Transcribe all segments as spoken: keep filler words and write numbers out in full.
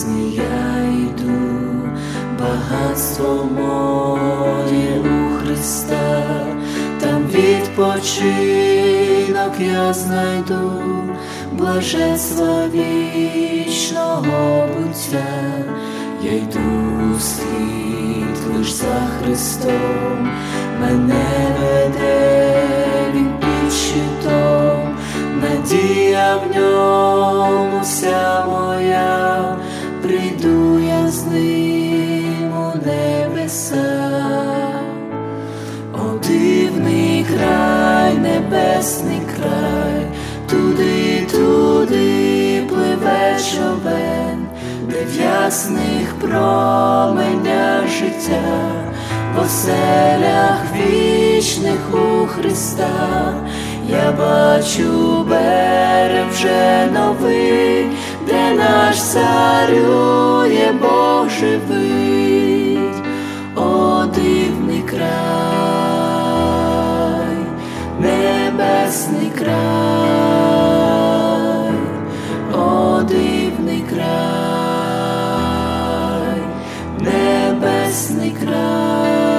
небесний я йду, багатство моє у Христа, там відпочинок я знайду, блаженства вічного буття. Я йду вслід лиш за Христом, мене веде Він під щитом, надія в ньому вся моя, прийду я з ним у небеса. О, дивний край, небесний край, туди, туди пливе човен, де в ясних променях життя, в оселях вічних у Христа. Я бачу берег вже новий, де наш царює Бог живий. О, дивний край, небесний край, о, дивний край, небесний край.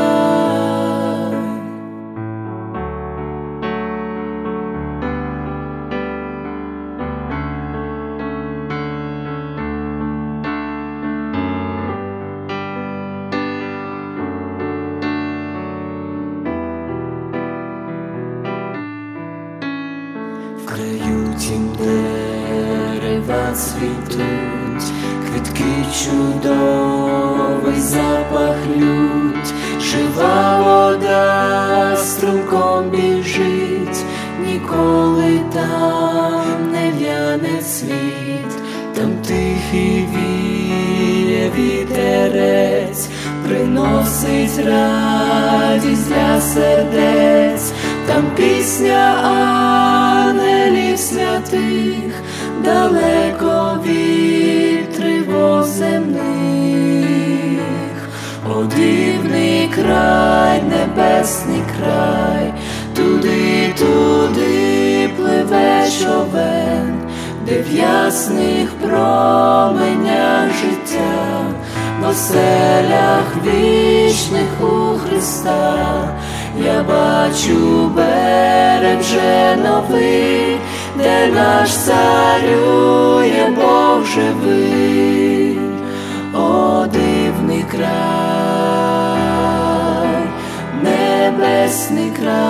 В краю тім дерева цвітуть, квітки чудовий запах лють, жива вода струмком біжить, ніколи там не в'яне цвіт, там тихий віє вітерець, приносить радість для сердець, там пісня ангелів святих, далеко від тривог земних. О, дивний край, небесний край, туди, туди пливе човен, де в ясних променях життя, в оселях вічних у Христа. Я бачу берег вже новий, де наш царює Бог живий. О, дивний край, небесний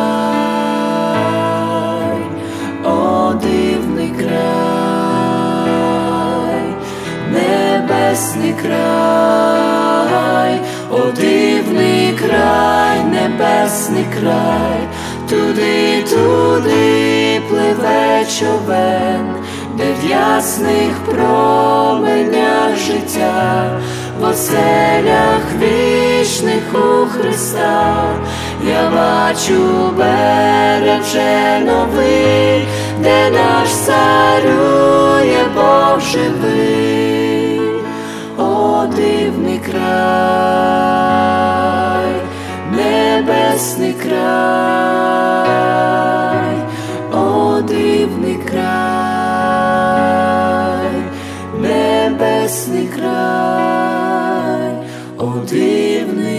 край, о, дивний край, небесний край, о, дивний край, небесний край, туди, туди пливе човен, де в ясних променях життя, в оселях вічних у Христа. Я бачу берег вже новий, де наш царює Бог живий. О, дивний край, небесний край, о, дивний край, небесний край, о, дивний